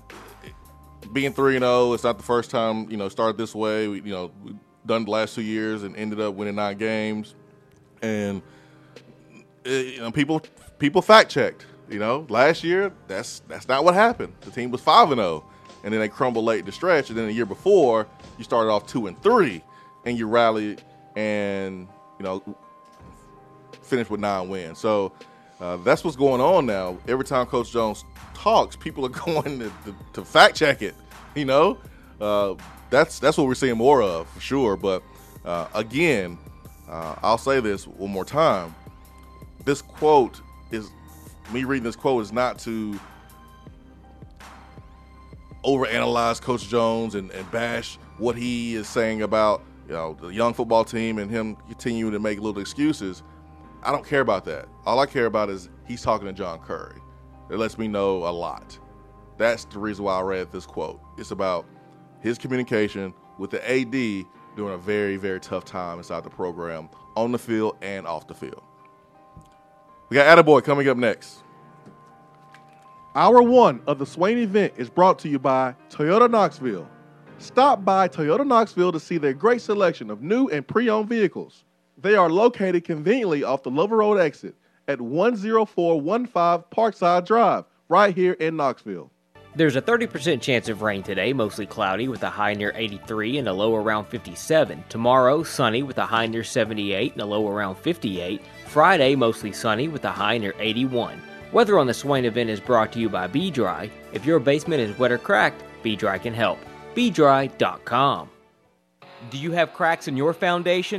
being three and zero, it's not the first time you know started this way. We, you know, we've done the last two years and ended up winning nine games, and uh, you know, people people fact checked. You know, last year that's that's not what happened. The team was five and zero, and then they crumbled late in the stretch. And then the year before, you started off two and three, and you rallied and you know finished with nine wins. So uh, that's what's going on now. Every time Coach Jones talks, people are going to, to, to fact check it. You know, uh, that's that's what we're seeing more of for sure. But uh, again, uh, I'll say this one more time: this quote is me reading this quote is not to overanalyze Coach Jones and, and bash what he is saying about you know the young football team and him continuing to make little excuses. I don't care about that. All I care about is he's talking to John Currie. It lets me know a lot. That's the reason why I read this quote. It's about his communication with the A D during a very, very tough time inside the program, on the field and off the field. We got Attaboy coming up next. Hour one of the Swain event is brought to you by Toyota Knoxville. Stop by Toyota Knoxville to see their great selection of new and pre-owned vehicles. They are located conveniently off the Lover Road exit at one oh four one five Parkside Drive, right here in Knoxville. There's a thirty percent chance of rain today, mostly cloudy with a high near eighty-three and a low around fifty-seven. Tomorrow, sunny with a high near seventy-eight and a low around fifty-eight. Friday, mostly sunny with a high near eighty-one. Weather on the Swain event is brought to you by B-Dry. If your basement is wet or cracked, B-Dry can help. B dry dot com. Do you have cracks in your foundation?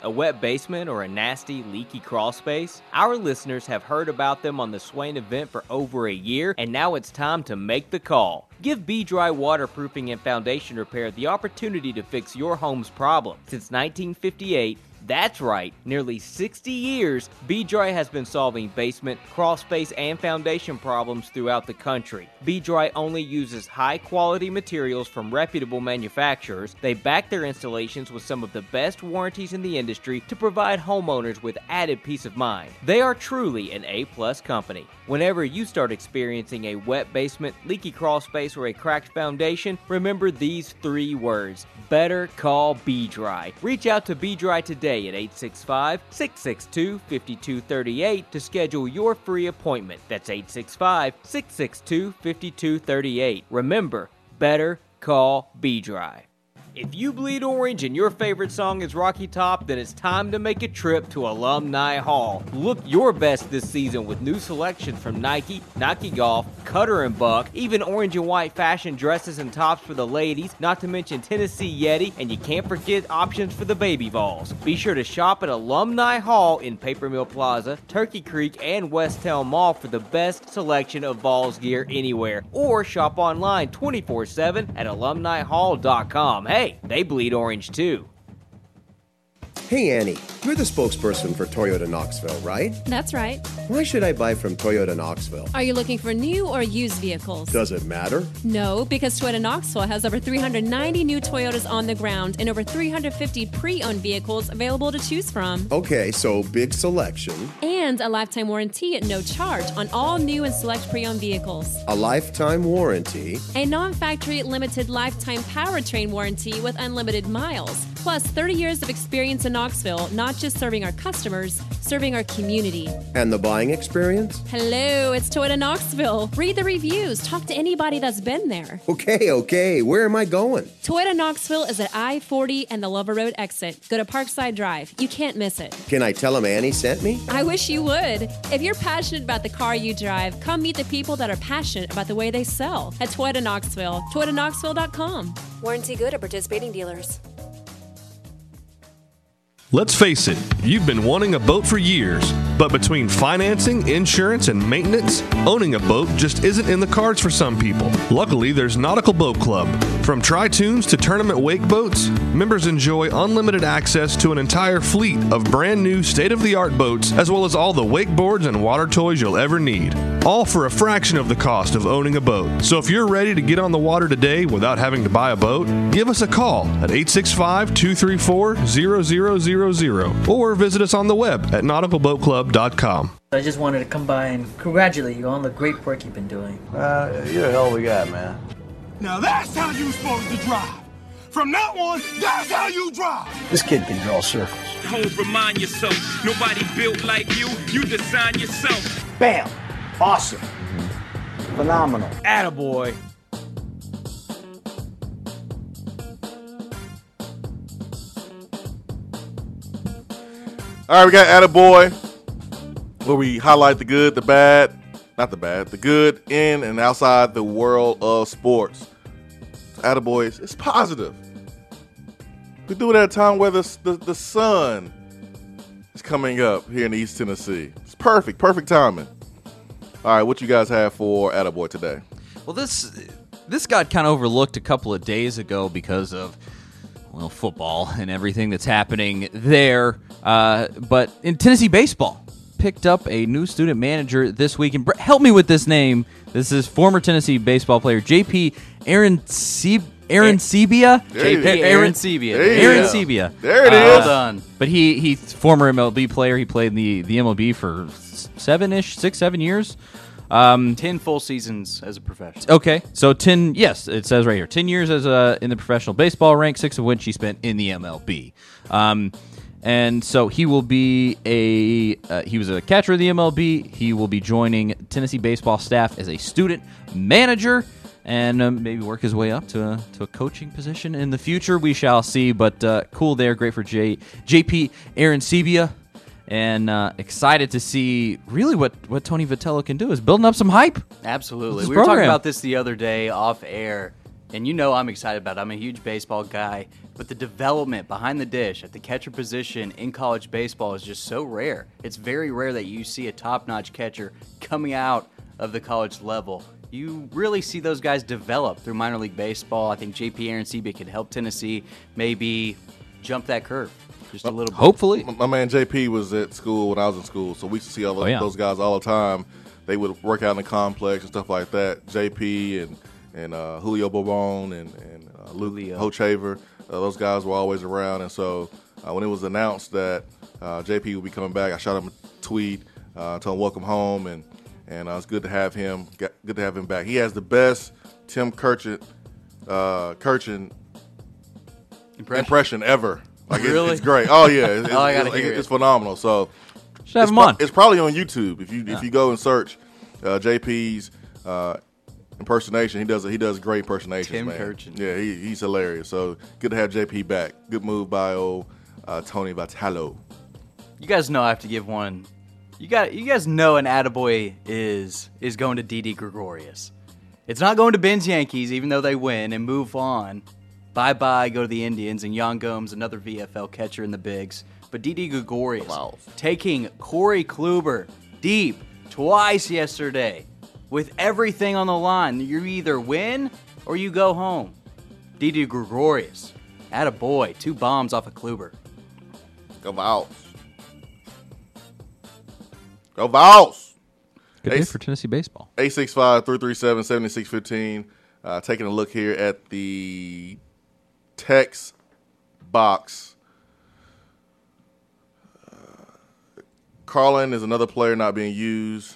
A wet basement or a nasty, leaky crawl space? Our listeners have heard about them on the Swain event for over a year, and now it's time to make the call. Give B-Dry Waterproofing and Foundation Repair the opportunity to fix your home's problem. Since nineteen fifty-eight, that's right, nearly sixty years, B-Dry has been solving basement, crawl space, and foundation problems throughout the country. B-Dry only uses high-quality materials from reputable manufacturers. They back their installations with some of the best warranties in the industry to provide homeowners with added peace of mind. They are truly an A-plus company. Whenever you start experiencing a wet basement, leaky crawl space, or a cracked foundation, remember these three words: better call B-Dry. Reach out to B-Dry today at eight six five, six six two, five two three eight to schedule your free appointment. That's eight six five, six six two, five two three eight. Remember, better call B-Dry. If you bleed orange and your favorite song is Rocky Top, then it's time to make a trip to Alumni Hall. Look your best this season with new selections from Nike, Nike Golf, Cutter and Buck, even orange and white fashion dresses and tops for the ladies, not to mention Tennessee Yeti, and you can't forget options for the baby Vols. Be sure to shop at Alumni Hall in Paper Mill Plaza, Turkey Creek, and Westtown Mall for the best selection of Vols gear anywhere, or shop online twenty-four seven at alumni hall dot com. Hey, they bleed orange too. Hey Annie, you're the spokesperson for Toyota Knoxville, right? That's right. Why should I buy from Toyota Knoxville? Are you looking for new or used vehicles? Does it matter? No, because Toyota Knoxville has over three hundred ninety new Toyotas on the ground and over three hundred fifty pre-owned vehicles available to choose from. Okay, so big selection. And a lifetime warranty at no charge on all new and select pre-owned vehicles. A lifetime warranty. A non-factory limited lifetime powertrain warranty with unlimited miles. Plus thirty years of experience in Knoxville, not just serving our customers, serving our community. And the buying experience? Hello, it's Toyota Knoxville. Read the reviews. Talk to anybody that's been there. Okay, okay. Where am I going? Toyota Knoxville is at I forty and the Lover Road exit. Go to Parkside Drive. You can't miss it. Can I tell them Annie sent me? I wish you would. If you're passionate about the car you drive, come meet the people that are passionate about the way they sell at Toyota Knoxville. Toyota Knoxville dot com. Warranty good at participating dealers. Let's face it, you've been wanting a boat for years, but between financing, insurance, and maintenance, owning a boat just isn't in the cards for some people. Luckily, there's Nautical Boat Club. From tri-tunes to tournament wake boats, members enjoy unlimited access to an entire fleet of brand new state-of-the-art boats, as well as all the wakeboards and water toys you'll ever need. All for a fraction of the cost of owning a boat. So if you're ready to get on the water today without having to buy a boat, give us a call at eight six five, two three four, zero zero zero zero or visit us on the web at nautical boat club dot com. I just wanted to come by and congratulate you on the great work you've been doing. Uh, you're a hell of a guy, man. Now that's how you supposed to drive. From now on, that's how you drive. This kid can draw circles. Always remind yourself, nobody built like you. You design yourself. Bam! Awesome. Phenomenal. Attaboy. All right, we got Attaboy, where we highlight the good, the bad, not the bad, the good in and outside the world of sports. Attaboy, it's, it's positive. We do it at a time where the, the, the sun is coming up here in East Tennessee. It's perfect, perfect timing. All right, what you guys have for Attaboy today? Well, this this got kind of overlooked a couple of days ago because of, well, football and everything that's happening there. Uh, but in Tennessee baseball, picked up a new student manager this week. And help me with this name. This is former Tennessee baseball player J P Arencibia. Arencibia? J P Arencibia. Aaron Sebia. There it uh, is. Well done. But he he's former M L B player. He played in the, the M L B for seven-ish, six, seven years. Um, ten full seasons as a professional. Okay, so ten. Yes, it says right here, ten years as a in the professional baseball rank, six of which he spent in the M L B. Um, and so he will be a uh, he was a catcher of the M L B. He will be joining Tennessee baseball staff as a student manager, and um, maybe work his way up to a, to a coaching position in the future. We shall see. But uh, cool there, great for J JP Arencibia. And uh, excited to see really what, what Tony Vitello can do is building up some hype. Absolutely. We program. were talking about this the other day off air. And you know I'm excited about it. I'm a huge baseball guy. But the development behind the dish at the catcher position in college baseball is just so rare. It's very rare that you see a top-notch catcher coming out of the college level. You really see those guys develop through minor league baseball. I think J P Arencibi could help Tennessee maybe jump that curve just a little bit. Hopefully. My, my man J P was at school when I was in school, so we used to see all those, Oh, yeah. those guys all the time. They would work out in the complex and stuff like that. J P and and uh, Julio Bobon and, and uh, Luke Julio. Hochaver, uh, those guys were always around. And so uh, when it was announced that uh, J P would be coming back, I shot him a tweet, uh, told him welcome home, and and uh, it's good to have him. Good to have him back. He has the best Tim Kirchin, uh, Kirchin Impression? impression ever. Like it- Really? it's great. Oh yeah, it's, Oh, I gotta it's, hear it's it. phenomenal. So Should have it's him pro- on. It's probably on YouTube if you Yeah. if you go and search uh, J P's uh, impersonation. He does he does great impersonations. Tim man. Kirchin. Yeah, he, he's hilarious. So good to have J P back. Good move by old uh, Tony Vitello. You guys know I have to give one. You got you guys know an attaboy is is going to Didi Gregorius. It's not going to Ben's Yankees, even though they win and move on. Bye bye, go to the Indians, and Jan Gomes, another V F L catcher in the bigs. But Didi Gregorius taking Corey Kluber deep twice yesterday with everything on the line. You either win or you go home. Didi Gregorius, attaboy, two bombs off of Kluber. Go Vols. Go Vols. Good day for Tennessee baseball. eight six five, three three seven, seven six one five. Uh, taking a look here at the text box. Uh, Carlin is another player not being used.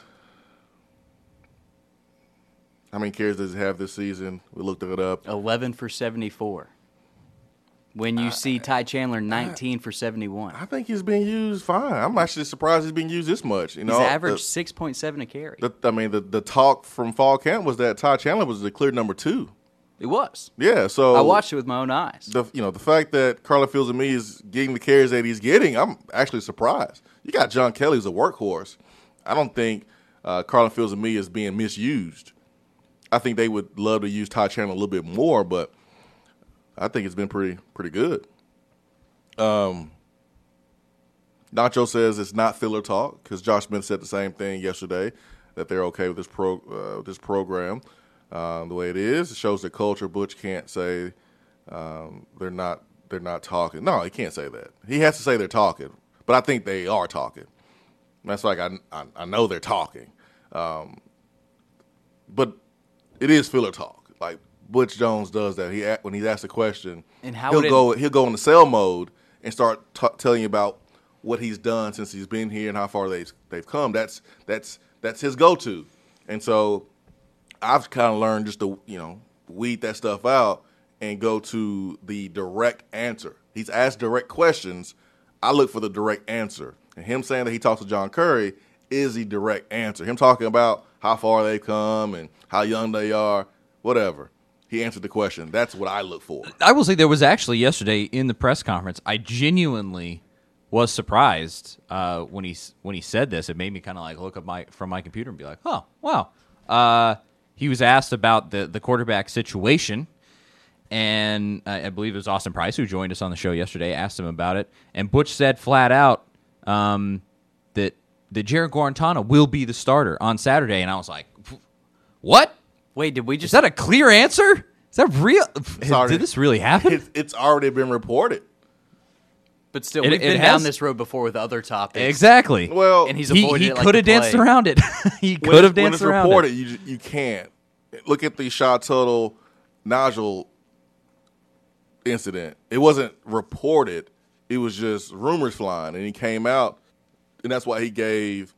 How many carries does he have this season? We looked it up. eleven for seventy-four. When you Uh, see Ty Chandler nineteen for seventy-one. I think he's being used fine. I'm actually surprised he's being used this much. You know, He's averaged the- six point seven a carry. The, I mean, the, the talk from fall camp was that Ty Chandler was the clear number two. It was. Yeah, so I watched it with my own eyes. The you know the fact that Carlin Fields and me is getting the carries that he's getting, I'm actually surprised. You got John Kelly who's a workhorse. I don't think uh, Carlin Fields and me is being misused. I think they would love to use Ty Chandler a little bit more, but I think it's been pretty pretty good. Um, Nacho says it's not filler talk because Josh Smith said the same thing yesterday that they're okay with this pro uh, with this program um, the way it is. It shows the culture. Butch can't say um, they're not they're not talking. No, he can't say that. He has to say they're talking, but I think they are talking. That's like I I, I know they're talking, um, but it is filler talk. Like Butch Jones does that. He when he's asked a question, And how he'll would it- go he'll go into sell mode and start t- telling you about what he's done since he's been here and how far they've they've come. That's that's that's his go-to. And so I've kind of learned just to you know weed that stuff out and go to the direct answer. He's asked direct questions. I look for the direct answer. And him saying that he talks to John Curry is the direct answer. Him talking about how far they've come and how young they are, whatever. He answered the question. That's what I look for. I will say there was actually yesterday in the press conference, I genuinely was surprised uh, when he when he said this. It made me kind of like look up my from my computer and be like, oh, wow. Uh, he was asked about the, the quarterback situation, and I, I believe it was Austin Price who joined us on the show yesterday, asked him about it, and Butch said flat out um, that, that Jared Guarantano will be the starter on Saturday, and I was like, what? Wait, did we just... Is that a clear answer? Is that real? It's already- Did this really happen? It's, it's already been reported. But still, It- we've it been has- down this road before with other topics. Exactly. Well, and he's he avoided he it like could have the danced plague. around it. he When could have it's- when danced it's around reported, it. You you can't look at the Shot Tuttle nodule incident. It wasn't reported; it was just rumors flying, and he came out, and that's why he gave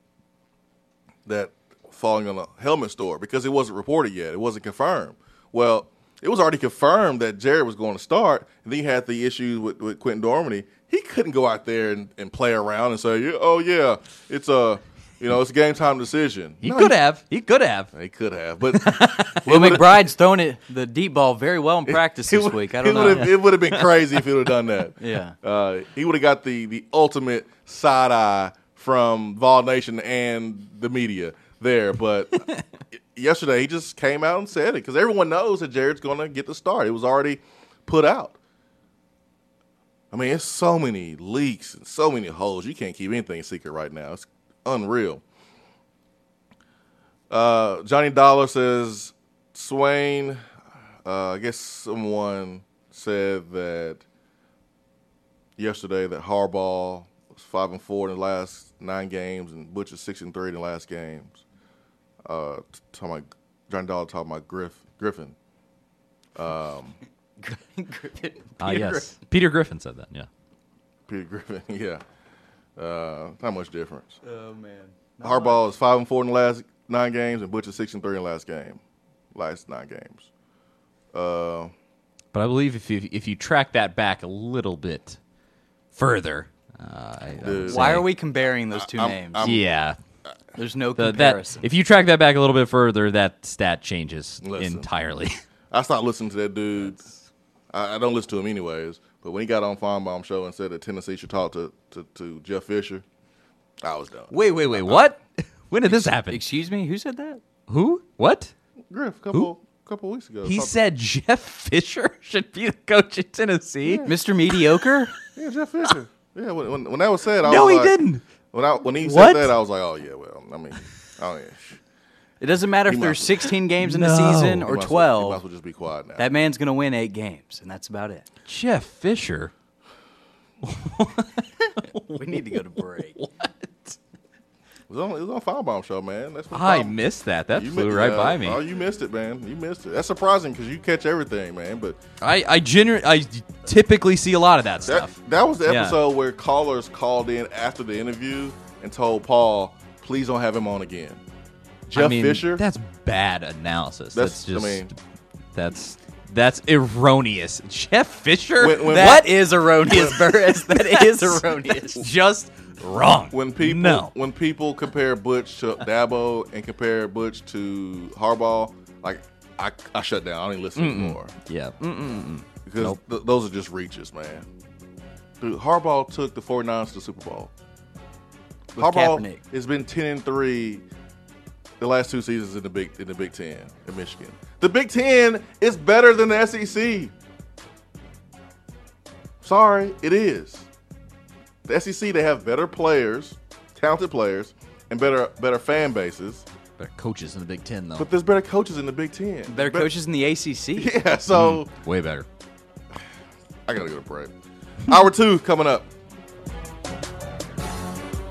that falling on a helmet store because it wasn't reported yet. It wasn't confirmed. Well, it was already confirmed that Jared was going to start, and then he had the issues with, with Quentin Dormady. He couldn't go out there and, and play around and say, "Oh yeah, it's a." You know, it's a game time decision. He No, could have. He could have. He could have. But Will McBride's thrown it the deep ball very well in practice this would- week. I it don't know. would've- It would have been crazy if he would have done that. Yeah. Uh, he would have got the, the ultimate side eye from Vol Nation and the media there. But, yesterday he just came out and said it because everyone knows that Jared's going to get the start. It was already put out. I mean, it's so many leaks and so many holes. You can't keep anything secret right now. It's unreal. Uh, Johnny Dollar says, Swain, uh, I guess someone said that yesterday that Harbaugh was five and four in the last nine games and Butch is six and three in the last games. Uh, talking about Johnny Dollar talking about Griff, Griffin. Um, Griffin. Ah, uh, yes. Griffin. Peter Griffin said that, yeah. Peter Griffin, yeah. Uh, not much difference. Oh, man. Not Harbaugh much. Is five and four in the last nine games, and Butch is six and three in the last game. Last nine games. Uh, but I believe if you if you track that back a little bit further, uh, I, I why are we comparing those two I'm, names? I'm, yeah. There's no the, comparison. That, if you track that back a little bit further, that stat changes listen, entirely. I stopped listening to that dude. I, I don't listen to him anyways. But when he got on Feinbaum show and said that Tennessee should talk to, to, to Jeff Fisher, I was done. Wait, wait, wait. What? When did this happen? Excuse me? Who said that? Who? What? Griff, a couple, Who? couple weeks ago. He Talk said Jeff Fisher should be the coach at Tennessee? Yeah. Mister Mediocre? Yeah, Jeff Fisher. Yeah, when, when, when that was said, I no, was he like, didn't. When, I, when he what? said that, I was like, oh, yeah, well, I mean, oh, yeah. It doesn't matter he if there's must, sixteen games in no. the season or he twelve. Well, he might as well just be quiet now. That man's going to win eight games, and that's about it. Jeff Fisher? We need to go to break. What? It was on, it was on Feinbaum show, man. That's what I missed that. That you flew mi- right uh, by me. Oh, you missed it, man. You missed it. That's surprising because you catch everything, man. But I I, gener- I typically see a lot of that stuff. That, that was the Yeah. episode where callers called in after the interview and told Paul, please don't have him on again. Jeff I mean, Fisher? That's bad analysis. That's- That's, just. I mean- that's that's erroneous. Jeff Fisher. When- when- That is erroneous, Burris. That is erroneous. Just wrong. When people No. when people compare Butch to Dabo and compare Butch to Harbaugh, like I, I shut down. I don't even listen Mm-mm. anymore. Yeah. Mm-mm. Because Nope. th- those are just reaches, man. Dude, Harbaugh took the 49ers to the Super Bowl. With Harbaugh Kaepernick. has been ten and three the last two seasons in the Big in the Big Ten in Michigan. The Big Ten is better than the S E C. Sorry, it is. The S E C, they have better players, talented players, and better better fan bases. Better coaches in the Big Ten, though. But there's better coaches in the Big Ten. Better coaches in the A C C. Yeah, so Mm, way better. I gotta go to break. Hour two coming up.